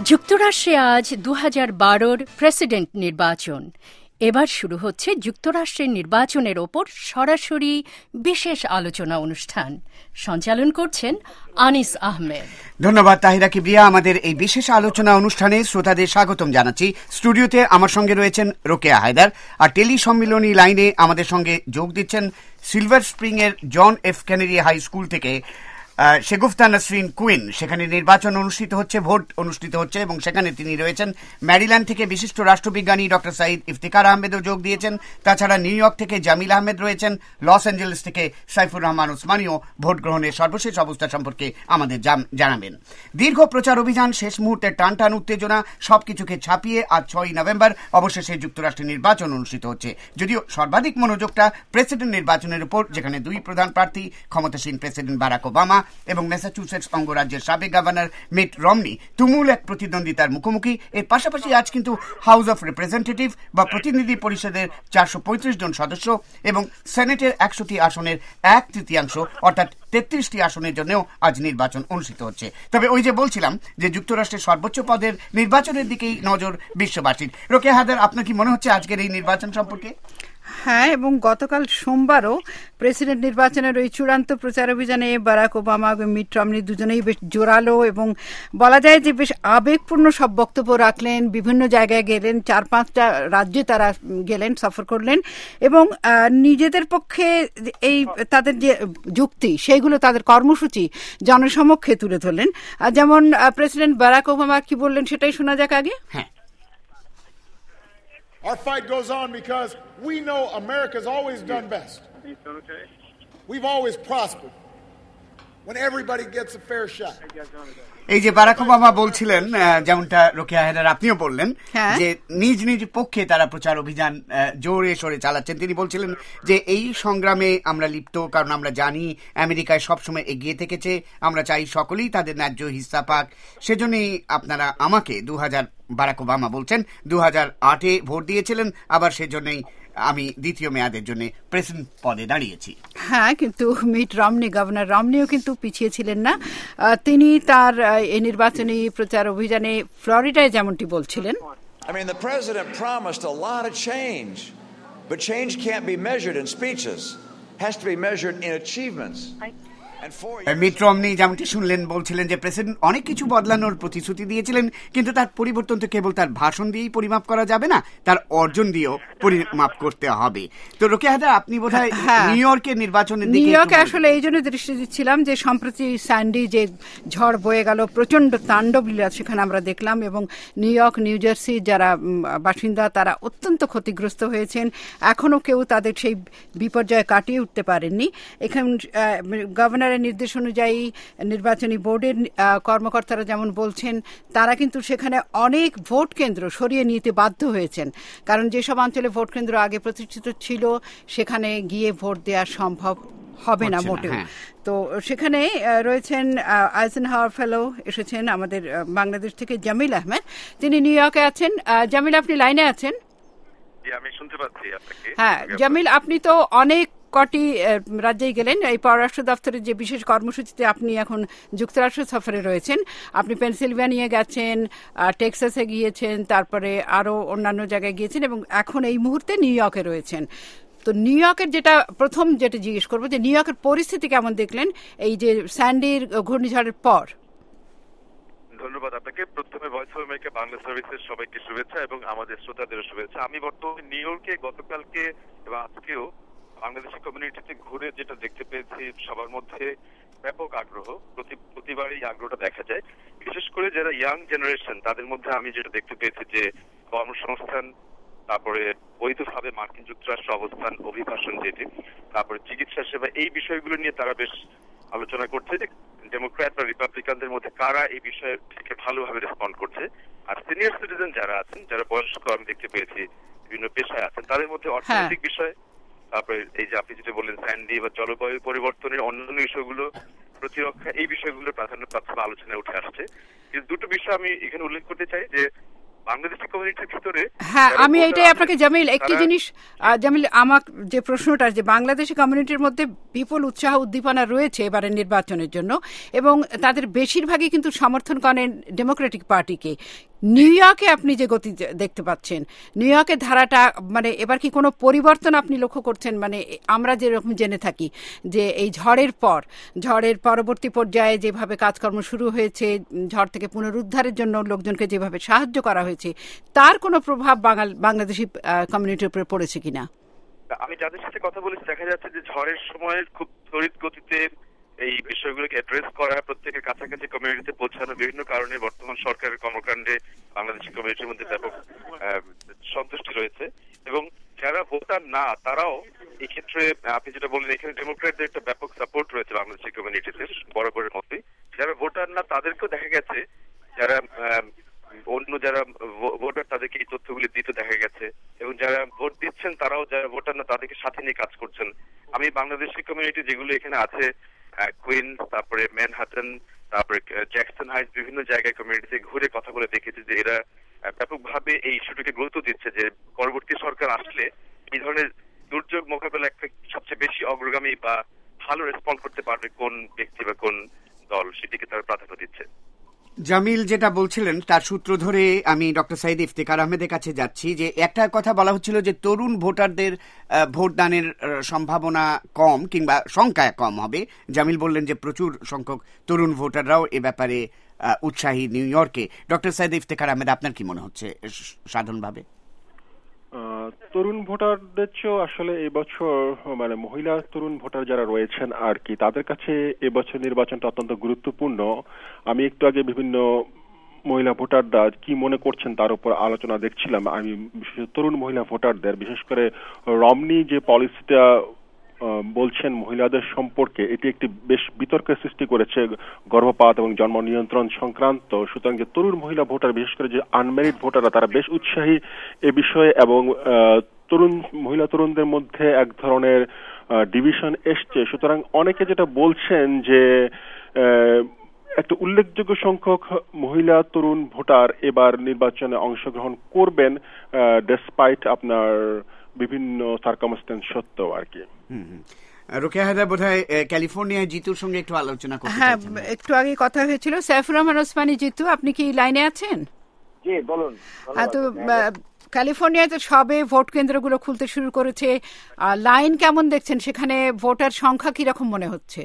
যুক্তরাষ্ট্রে আজ 2012-র প্রেসিডেন্ট নির্বাচন। এবার শুরু হচ্ছে যুক্তরাষ্ট্রের নির্বাচনের ওপর সরাসরি বিশেষ আলোচনা অনুষ্ঠান। সঞ্চালন করছেন আনিস আহমেদ। ধন্যবাদ তাহিরা কিবরিয়া। আমাদের এই বিশেষ আলোচনা অনুষ্ঠানে শ্রোতাদের স্বাগতম জানাচ্ছি। স্টুডিওতে আমার সঙ্গে রয়েছেন রোকেয়া হায়দার, আর টেলি সম্মিলনী লাইনে আমাদের সঙ্গে যোগ দিচ্ছেন সিলভার স্প্রিং এর John F Kennedy high school থেকে শেগুফতা নাসরিন কুইন। সেখানে নির্বাচন অনুষ্ঠিত হচ্ছে, ভোট অনুষ্ঠিত হচ্ছে, এবং সেখানে তিনি রয়েছেন। ম্যারিল্যান্ড থেকে বিশিষ্ট রাষ্ট্রবিজ্ঞানী ডক্টর সাইদ ইফতিকার আহমেদও যোগ দিয়েছেন। তাছাড়া নিউ ইয়র্ক থেকে জামিল আহমেদ রয়েছেন। লস অ্যাঞ্জেলেস থেকে সাইফুর রহমান ওসমানীও ভোট গ্রহণের সর্বশেষ অবস্থা সম্পর্কে আমাদের জানাবেন। দীর্ঘ প্রচার অভিযান, শেষ মুহূর্তে টানটান উত্তেজনা, সবকিছুকে ছাপিয়ে আজ 6 নভেম্বর অবশেষে যুক্তরাষ্ট্রের নির্বাচন অনুষ্ঠিত হচ্ছে। যদিও সর্বাধিক মনোযোগটা প্রেসিডেন্ট নির্বাচনের উপর, যেখানে দুই প্রধান প্রার্থী, ক্ষমতাসীন প্রেসিডেন্ট বারাক ওবামা এবং ম্যাসাচুসেটস অঙ্গরাজ্যের সাবেক গভর্নর মিট রমনি তুমুল এক প্রতিদ্বন্দ্বিতার মুখোমুখি। এর পাশাপাশি আজ কিন্তু হাউস অফ রিপ্রেজেন্টেটিভ বা প্রতিনিধি পরিষদের 435 জন সদস্য এবং সেনেটের 100টি আসনের 1/3 অর্থাৎ 33টি আসনের জন্যও আজ নির্বাচন অনুষ্ঠিত হচ্ছে। তবে ওই যে বলছিলাম যে যুক্তরাষ্ট্রের সর্বোচ্চ পদের নির্বাচনের দিকেই নজর বিশ্ববাসীর। রোকেয়া হায়দার, আপনার কি মনে হচ্ছে আজকের এই নির্বাচন সম্পর্কে? হ্যাঁ, এবং গতকাল সোমবারও প্রেসিডেন্ট নির্বাচনের ওই চূড়ান্ত প্রচার অভিযানে বারাক ওবামা এবং মিট রমনি দুজনেই বেশ জোরালো এবং বলা যায় যে বেশ আবেগপূর্ণ সব বক্তব্য রাখলেন। বিভিন্ন জায়গায় গেলেন, 4-5টা রাজ্যে তারা গেলেন, সফর করলেন এবং নিজেদের পক্ষে এই তাদের যে যুক্তি, সেইগুলো তাদের কর্মসূচি জনসমক্ষে তুলে ধরলেন। যেমন প্রেসিডেন্ট বারাক ওবামা কি বললেন সেটাই শোনা যাক আগে। হ্যাঁ, our fight goes on because we know America's always done best. We've always prospered when everybody gets a fair shot. এই যে বারাক ওবামা বলছিলেন, যেমনটা রোকেয়া হায়দার আপনিও বললেন, যে নিজ নিজ পক্ষে তারা প্রচার অভিযান জোরে সোরে চালাচ্ছেন। তিনি বলছিলেন যে এই সংগ্রামে আমরা লিপ্ত, কারণ আমরা জানি আমেরিকায় সবসময় এগিয়ে থেকেছে, আমরা চাই সকলেই তাদের ন্যায্য হিস্সা পাক। সেজন্যই আপনারা আমাকে বারাক ওবামা বলছেন 2008-এ ভোট দিয়েছিলেন, আবার সেজন্যই আমি দ্বিতীয় মেয়াদের জন্য প্রেসিডেন্ট পদে দাঁড়িয়েছি। হ্যাঁ, কিন্তু মিট রমনি, গভর্নর রমনিও কিন্তু পিছিয়ে ছিলেন না। তিনি তার এই নির্বাচনী প্রচার অভিযানে ফ্লোরিডায় যেমনটি বলছিলেন, I mean, the president promised a lot of change, but change can't be measured in speeches. It has to be measured in achievements. Mitt Romney যেমনটি শুনলেন বলছিলেন যে প্রেসিডেন্ট অনেক কিছু বদলানোর প্রতিশ্রুতি দিয়েছিলেন, কিন্তু তার পরিবর্তন তো কেবল তার ভাষণ দিয়েই পরিমাপ করা যাবে না, তার অর্জন দিয়েও পরিমাপ করতে হবে। তো রোকেয়া হায়দার, আপনি বোধহয় নিউ ইয়র্কের নির্বাচনের দিকে। নিউ ইয়র্কে আসলে এই জন্য দৃষ্টি দিচ্ছিলাম যে সম্প্রতি স্যান্ডি যে ঝড় বয়ে গেল, প্রচন্ড তাণ্ডব লীলা সেখানে আমরা দেখলাম, এবং নিউ ইয়র্ক, নিউ জার্সি যারা বাসিন্দা তারা অত্যন্ত ক্ষতিগ্রস্ত হয়েছেন। এখনো কেউ তাদের সেই বিপর্যয় কাটিয়ে উঠতে পারেননি। এখানে গভর্নর নির্দেশ অনুযায়ী নির্বাচনী বোর্ডের কর্মকর্তারা যেমন বলছেন, তারা কিন্তু সেখানে অনেক ভোট কেন্দ্র সরিয়ে নিতে বাধ্য হয়েছেন, কারণ যেসব অঞ্চলে ভোট কেন্দ্র আগে প্রতিষ্ঠিত ছিল সেখানে গিয়ে ভোট দেওয়া সম্ভব হবে না মোটেও। তো সেখানে রয়েছেন আইজেনহাওয়ার ফেলো এসেছেন আমাদের বাংলাদেশ থেকে জামিল আহমেদ, তিনি নিউ ইয়র্কে আছেন। জামিল, আপনি লাইনে আছেন? আমি শুনতে পাচ্ছি আপনাকে। হ্যাঁ জামিল, আপনি তো অনেক কটি রাজ্যেই গেলেন। এই পররাষ্ট্র দপ্তরের যে বিশেষ কর্মসূচিতে আপনি এখন যুক্তরাষ্ট্র সফরে রয়েছেন, আপনি পেনসিলভেনিয়া গেছেন, টেক্সাসে গিয়েছেন, তারপরে আরও অন্যান্য জায়গায় গিয়েছেন, এবং এখন এই মুহূর্তে নিউ ইয়র্কে রয়েছেন। তো নিউ ইয়র্কের প্রথম যেটা জিজ্ঞেস করবো যে নিউ ইয়র্কের পরিস্থিতি কেমন দেখলেন এই যে স্যান্ডির ঘূর্ণিঝড়ের পর? ধন্যবাদ আপনাকে। প্রথমে ভয়েস অফ আমেরিকা বাংলা সার্ভিসের সবাইকে শুভেচ্ছা এবং আমাদের শ্রোতাদেরও শুভেচ্ছা। আমি বর্তমানে নিউ ইয়র্কে গতকালকে এবং আজকেও বাংলাদেশি কমিউনিটিতে ঘুরে যেটা দেখতে পেয়েছি, সবার মধ্যে ব্যাপক আগ্রহ। প্রতিবারই আগ্রহটা দেখা যায়, বিশেষ করে যারা ইয়াং জেনারেশন তাদের মধ্যে আমি যেটা দেখতে পেয়েছি যে কর্মসংস্থান, তারপরে বৈধভাবে মার্কিন যুক্তরাষ্ট্র অবস্থান, অভিবাসন যেটি, তারপরে চিকিৎসা সেবা, এই বিষয়গুলো নিয়ে তারা বেশ আলোচনা করছে যে ডেমোক্র্যাট বা রিপাবলিকানদের মধ্যে কারা এই বিষয়ে থেকে ভালোভাবে রেসপন্ড করছে। আর সিনিয়র সিটিজেন যারা আছেন, যারা বয়স্ক আমি দেখতে পেয়েছি বিভিন্ন পেশায় আছেন, তাদের মধ্যে অর্থনৈতিক বিষয়, তারপরে এই যে আপনি যেটা বললেন স্যান্ডি বা জলবায়ু পরিবর্তনের অন্যান্য বিষয়গুলো, প্রতিরক্ষা, এই বিষয়গুলো প্রাধান্য পাচ্ছে বা আলোচনায় উঠে আসছে। কিন্তু দুটো বিষয় আমি এখানে উল্লেখ করতে চাই যে বাংলাদেশি কমিউনিটির ভিতরে। হ্যাঁ, আমি এটাই আপনাকে জামিল একটি জিনিস, জামিল আমার যে প্রশ্নটা, যে বাংলাদেশি কমিউনিটির মধ্যে বিপুল উৎসাহ উদ্দীপনা রয়েছে এবারের নির্বাচনের জন্য এবং তাদের বেশিরভাগই কিন্তু সমর্থন করেন ডেমোক্রেটিক পার্টিকে। নিউ ইয়র্কে আপনি যে গতি দেখতে পাচ্ছেন, নিউ ইয়র্কের ধারাটা মানে এবার কি কোনো পরিবর্তন আপনি লক্ষ্য করছেন? মানে আমরা যেরকম জেনে থাকি যে এই ঝড়ের পরবর্তী পর্যায়ে যেভাবে কাজকর্ম শুরু হয়েছে, ঝড় থেকে পুনরুদ্ধারের জন্য লোকজনকে যেভাবে সাহায্য করা হয়েছে, তার কোনো প্রভাব বাংলাদেশি কমিউনিটির উপরে পড়েছে কিনা? আমি যাদের সাথে কথা বলেছি দেখা যাচ্ছে যে ঝড়ের সময় খুব ত্বরিত গতিতে এই বিষয়গুলোকে অ্যাড্রেস করা, প্রত্যেকের কাছাকাছি কমিউনিটিতে পৌঁছানো, বিভিন্ন কারণে বর্তমান সরকারের কর্মকাণ্ডে বাংলাদেশি কমিউনিটির মধ্যে ব্যাপক সন্তুষ্টি রয়েছে। এবং যারা ভোটার না তারাও এই ক্ষেত্রে, আপনি যেটা বললেন, এখানে ডেমোক্রেটদের একটা ব্যাপক সাপোর্ট রয়েছে বাংলাদেশি কমিউনিটিতে বরাবরের মতোই। যারা ভোটার না তাদেরকেও দেখা গেছে, যারা অন্য যারা ভোটার তাদেরকে এই তথ্যগুলি দিতে দেখা গেছে, এবং যারা ভোট দিচ্ছেন তারাও যারা ভোটার না তাদেরকে সাথে নিয়ে কাজ করছেন। আমি বাংলাদেশি কমিউনিটি যেগুলো এখানে আছে, কুইন, তারপরে ম্যানহাটন, তারপরে জ্যাকসন হাইটস, বিভিন্ন জায়গায় কমিউনিটিতে ঘুরে কথা বলে দেখেছি যে এরা ব্যাপকভাবে এই ইস্যুটিকে গুরুত্ব দিচ্ছে যে পরবর্তী সরকার আসলে এই ধরনের দুর্যোগ মোকাবেলা একটা সবচেয়ে বেশি অগ্রগামী বা ভালো রেসপন্ড করতে পারবে কোন ব্যক্তি বা কোন দল, সেটিকে তারা প্রাধান্য দিচ্ছে। জামিল যেটা বলছিলেন তার সূত্র ধরে আমি ডক্টর সাইদ ইফতেখার আহমেদের কাছে যাচ্ছি, যে একটা কথা বলা হচ্ছিল যে তরুণ ভোটারদের ভোটদানের সম্ভাবনা কম কিংবা সংখ্যা কম হবে। জামিল বললেন যে প্রচুর সংখ্যক তরুণ ভোটাররাও এ ব্যাপারে উৎসাহী নিউ ইয়র্কে। ডক্টর সাইদ ইফতেখার আহমেদ, আপনার কি মনে হচ্ছে সাধারণভাবে? তরুণ ভোটারদের চেয়েও আসলে এবছর মানে মহিলা তরুণ ভোটার যারা রয়েছেন আর কি, তাদের কাছে এবছর নির্বাচনটা অত্যন্ত গুরুত্বপূর্ণ। আমি একটু আগে বিভিন্ন মহিলা ভোটাররা কি মনে করছেন তার উপর আলোচনা দেখছিলাম। আমি বিশেষ তরুণ মহিলা ভোটারদের, বিশেষ করে রমনি যে পলিসিটা বলছেন মহিলাদের সম্পর্কে, এটি একটি বেশ বিতর্কের সৃষ্টি করেছে গর্ভপাত এবং জন্ম নিয়ন্ত্রণ সংক্রান্ত। সুতরাং যে তরুণ মহিলা ভোটার, বিশেষ করে যে আনম্যারিড ভোটাররা, তারা বেশ উৎসাহী এ বিষয়ে এবং মহিলা তরুণদের মধ্যে এক ধরনের ডিভিশন এসছে। সুতরাং অনেকে যেটা বলছেন যে একটা উল্লেখযোগ্য সংখ্যক মহিলা তরুণ ভোটার এবার নির্বাচনে অংশগ্রহণ করবেন ডেসপাইট আপনার বিভিন্ন সার্কামস্টেন্স সত্ত্বেও আর কি। রোকেয়া হায়দার বোধহয় ক্যালিফোর্নিয়ায় জিতুর সঙ্গে একটু আলোচনা করতে হ্যাঁ, একটু আগে কথা হয়েছিল। সাইফুর রহমান ওসমানী, জিতু আপনি কি লাইনে আছেন? জি বলুন। হ্যাঁ, তো ক্যালিফোর্নিয়াতে সবে ভোট কেন্দ্রগুলো খুলতে শুরু করেছে, লাইন কেমন দেখছেন সেখানে? ভোটার সংখ্যা কিরকম মনে হচ্ছে?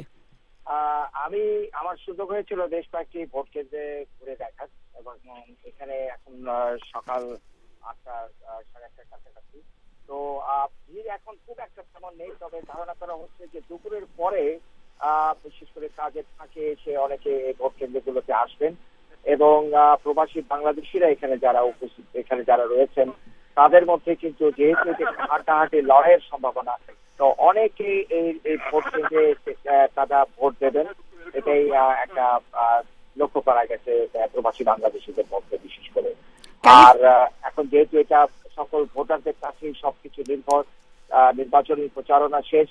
আমি আমার সুযোগ হয়েছিল বেশ কয়েকটি ভোট কেন্দ্রে ঘুরে দেখার, এবং এখানে এখন সকাল 8টা, 8:30টার কাছাকাছি। তো ভিড় এখন খুব একটা তেমন নেই, তবে ধারণা করা হচ্ছে যে দুপুরের পরে বিশেষ করে কাজের ফাঁকে এসে অনেকে ভোট কেন্দ্রগুলোতে আসবেন, এবং প্রবাসী বাংলাদেশিরা এখানে যারা উপস্থিত, এখানে যারা রয়েছেন তাদের মধ্যে কিন্তু যেহেতু হাঁটাহাঁটি লড়াইয়ের সম্ভাবনা, তো অনেকে এই ভোট কেন্দ্রে তারা ভোট দেবেন, এটাই একটা লক্ষ্য করা গেছে প্রবাসী বাংলাদেশিদের মধ্যে বিশেষ করে। আর এখন যেহেতু এটা সকল ভোটারদের কাছেই সবকিছু নির্ভর, নির্বাচনী প্রচারণা শেষ,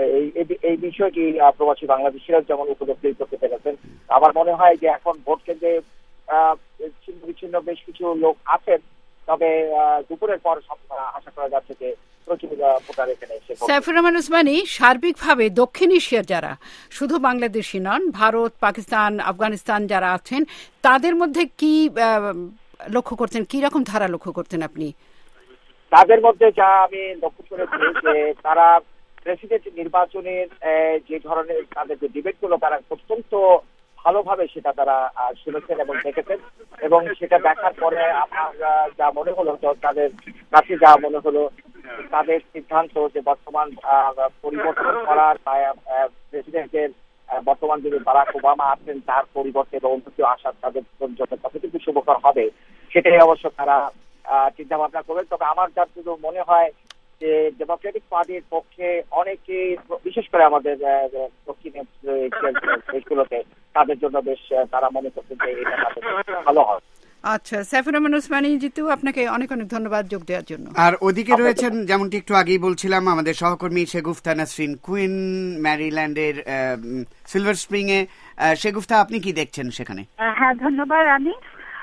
এই বিষয়টি প্রবাসী বাংলাদেশিরা যেমন উপলব্ধি করতে পেরেছেন। আমার মনে হয় যে এখন ভোট কেন্দ্রে ছিন্ন বিচ্ছিন্ন বেশ কিছু লোক আছেন, তবে দুপুরের পর আশা করা যাচ্ছে যে প্রচুর ভোটার এখানে এসে। সাইফুর রহমান ওসমানী, সার্বিকভাবে দক্ষিণ এশিয়ার যারা শুধু বাংলাদেশি নন, ভারত, পাকিস্তান, আফগানিস্তান যারা আছেন, তাদের মধ্যে কি লক্ষ্য করছেন, কি রকম ধারা লক্ষ্য করছেন আপনি? তাদের মধ্যে যা আমি লক্ষ্য করেছি যে তারা প্রেসিডেন্ট নির্বাচনের যে ধরনের তাদের যে ডিবেটগুলো, তারা অত্যন্ত ভালোভাবে সেটা তারা শুনেছেন এবং দেখেছেন, এবং সেটা দেখার পরে আমার যা মনে হলো, তাদের কাছে যা মনে হলো, তাদের সিদ্ধান্ত যে বর্তমান পরিবর্তন করার, প্রেসিডেন্টের বর্তমান যিনি বারাক ওবামা আছেন তার পরিবর্তে বা অন্য কেউ আসার তাদের জন্য কতটুকু শুভকর হবে, সেটাই অবশ্য তারা চিন্তা ভাবনা করবেন। তবে আমার যার শুধু মনে হয় যে ডেমোক্রেটিক পার্টির পক্ষে অনেকে, বিশেষ করে আমাদের দক্ষিণ এশিয়ার দেশগুলোতে, তাদের জন্য বেশ তারা মনে করছেন যে এটা তাদের ভালো হয়। আচ্ছা, সাইফুর রহমান ওসমানী, জিতু আপনাকে অনেক অনেক ধন্যবাদ যোগ দেওয়ার জন্য। আর ওদিকে রয়েছেন, যেমনটি একটু আগেই বলছিলাম, আমাদের সহকর্মী শেগুফতা নাসরিন কুইন, ম্যারিল্যান্ডের সিলভার স্প্রিং এ। শেগুফতা, আপনি কি দেখছেন সেখানে? হ্যাঁ, ধন্যবাদ। আমি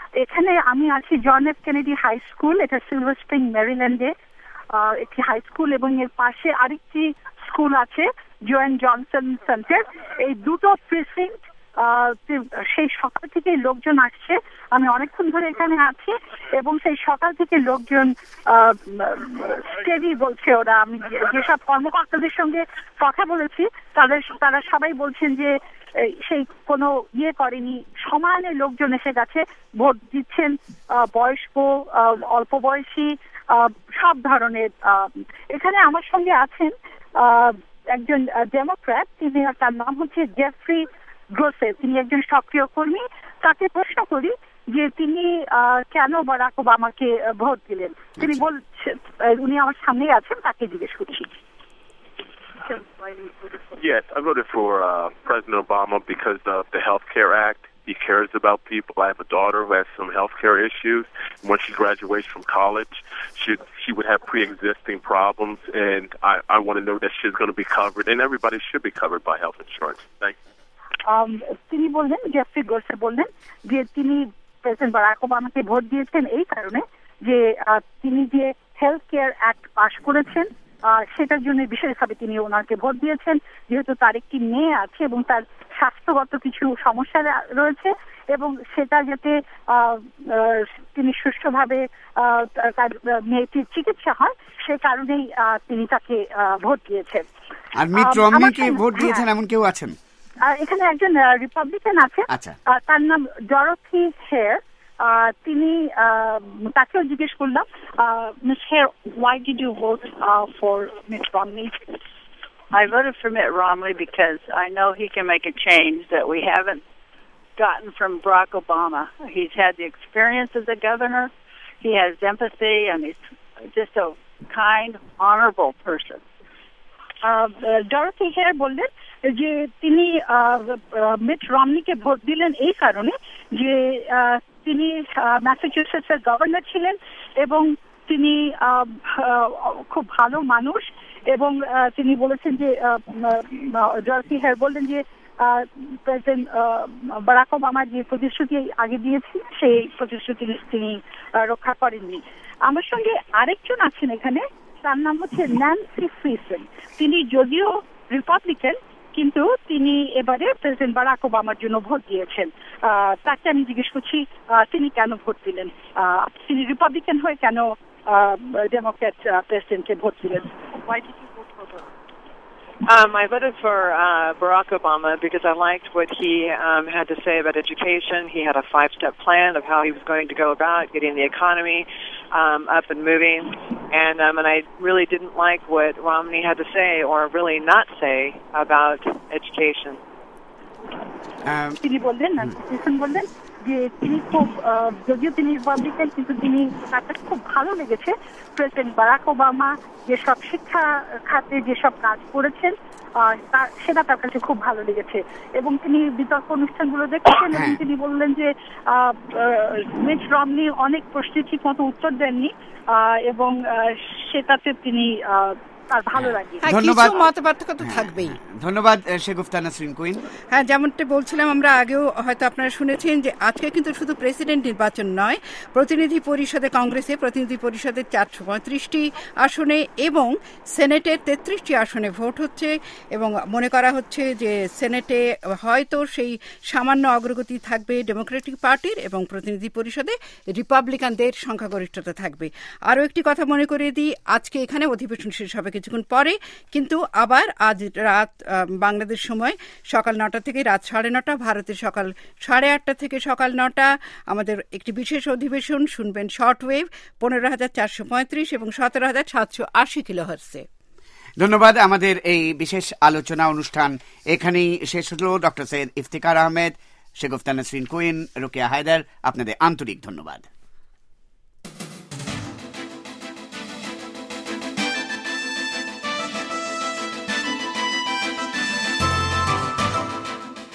এখানে আমি আছি John F Kennedy high school, এটা সিলভার স্প্রিং মেরিল্যান্ডে একটি হাই স্কুল, এবং এর পাশে আরেকটি স্কুল আছে জোয়েন জনসন সেন্টার। এই দুটো প্রিসিংক্ট সেই সকাল থেকে লোকজন আসছে। আমি অনেকক্ষণ ধরে এখানে আছি এবং সেই সকাল থেকে লোকজন স্টেডি বলছে ওরা। আমি যেসব কর্মকর্তাদের সঙ্গে কথা বলেছি তারা সবাই বলছেন যে সেই কোনো করেনি, সমানে লোকজন এসে গেছে, ভোট দিচ্ছেন, বয়স্ক, অল্প বয়সী, সব ধরনের। এখানে আমার সঙ্গে আছেন একজন ডেমোক্র্যাট, তিনি, তার নাম হচ্ছে জেফ্রি গ্রোসে, তিনি একজন সক্রিয় কর্মী। তাকে প্রশ্ন করি যে তিনি কেন বারাক ওবামাকে ভোট দিলেন। তিনি বলছেন, উনি আমার সামনেই আছেন, তাকে জিজ্ঞেস করছি। Yes, I voted for President Obama because of the Health Care Act. He cares about people. I have a daughter who has some health care issues. When she graduates from college, she would have pre-existing problems, and I want to know that she's going to be covered, and everybody should be covered by health insurance. Thank you. তিনি বললেন, Jeffrey গোরসে বললেন যে তিনি president Barack ওবামাকে vote দিয়েছেন এই কারণে যে তিনি যে হেলথ কেয়ার অ্যাক্ট পাশ করেছেন সেটার জন্য বিশেষভাবে তিনি ওনাকে ভোট দিয়েছেন, যেহেতু তার একটি মেয়ে আছে এবং তার স্বাস্থ্যগত কিছু সমস্যা রয়েছে, এবং সেটা যাতে তিনি সুষ্ঠুভাবে তার মেয়েটির চিকিৎসা হয় সে কারণেই তিনি তাকে ভোট দিয়েছেন। আর মিট রমনিকে ভোট দিয়েছেন এমন কেউ আছেন? এখানে একজন রিপাবলিকান আছে, তার নাম ডরথি হেয়ার। তিনি, তাকেও জিজ্ঞেস করলাম, miss Hare, why did you vote for Mitt Romney? I voted for Mitt Romney because I know he can make a change that we haven't gotten from Barack Obama. He's had the experience as a governor, he has empathy, and he's just a kind, honorable person. Dorothy Hare বললেন যে তিনি meet রমনিকে vote দিলেন এই কারণে যে তিনি ম্যাসাচুসেটসের governor ছিলেন এবং তিনি খুব ভালো মানুষ, এবং তিনি বলেছেন যে ডরথি হেয়ার বললেন যে প্রেসিডেন্ট বারাক ওবামা যে প্রতিশ্রুতি আগে দিয়েছেন সেই প্রতিশ্রুতি তিনি রক্ষা করেননি। আমার সঙ্গে আরেকজন আছেন এখানে, তার নাম হচ্ছে ন্যান্সি ফ্রিসেন। তিনি যদিও রিপাবলিকান কিন্তু তিনি এবারে প্রেসিডেন্ট বারাক ওবামার জন্য ভোট দিয়েছেন। তাকে আমি জিজ্ঞেস করছি তিনি কেন ভোট দিলেন, তিনি রিপাবলিকান হয়ে কেন ডেমোক্র্যাট প্রেসিডেন্টকে ভোট দিলেন? Why did you vote for him? I voted for Barack Obama because I liked what he had to say about education. He had a 5-step plan of how he was going to go about getting the economy up and moving, and I really didn't like what Romney had to say or really not say about education. তিনি বললেন যে তিনি খুব, যদিও তিনি Republican কিন্তু তিনি, তার কাছে খুব ভালো লেগেছে প্রেসিডেন্ট বারাক ওবামা যেসব শিক্ষা খাতে যেসব কাজ করেছেন সেটা তার কাছে খুব ভালো লেগেছে, এবং তিনি বিতর্ক অনুষ্ঠানগুলো দেখেছেন এবং তিনি বললেন যে মিট রমনি অনেক প্রশ্নের ঠিক মতো উত্তর দেননি এবং সেটাতে তিনি তার ভালো লাগে। ধন্যবাদ। মতপার্থক্য তো থাকবেই। ধন্যবাদ শেগুফতা নাসরিন কুইন। হ্যাঁ, যেমনটা বলছিলাম আমরা আগেও, হয়তো আপনারা শুনেছেন যে আজকে কিন্তু শুধু প্রেসিডেন্ট নির্বাচন নয়, প্রতিনিধি পরিষদে, কংগ্রেসে প্রতিনিধি পরিষদের 435টি আসনে এবং সেনেটের 33টি আসনে ভোট হচ্ছে, এবং মনে করা হচ্ছে যে সেনেটে হয়তো সেই সামান্য অগ্রগতি থাকবে ডেমোক্রেটিক পার্টির এবং প্রতিনিধি পরিষদে রিপাবলিকানদের সংখ্যাগরিষ্ঠতা থাকবে। আরও একটি কথা মনে করিয়ে দিই, আজকে এখানে অধিবেশন শেষ হবে কিছুক্ষণ পরে, কিন্তু আবার আজ রাত বাংলাদেশ সময় সকাল 9টা থেকে রাত 9:30, ভারতের সকাল 8:30 থেকে সকাল 9টা আমাদের একটি বিশেষ অধিবেশন শুনবেন শর্ট ওয়েভ 15,435 এবং 17,780 কিলোহার্টজে। ধন্যবাদ। আমাদের এই বিশেষ আলোচনা অনুষ্ঠান এখানেই শেষ হলো। ডক্টর সৈয়দ ইফতিকার আহমেদ, শেগুফতা নাসরিন কুইন, রোকেয়া হায়দার, আপনাদের আন্তরিক ধন্যবাদ।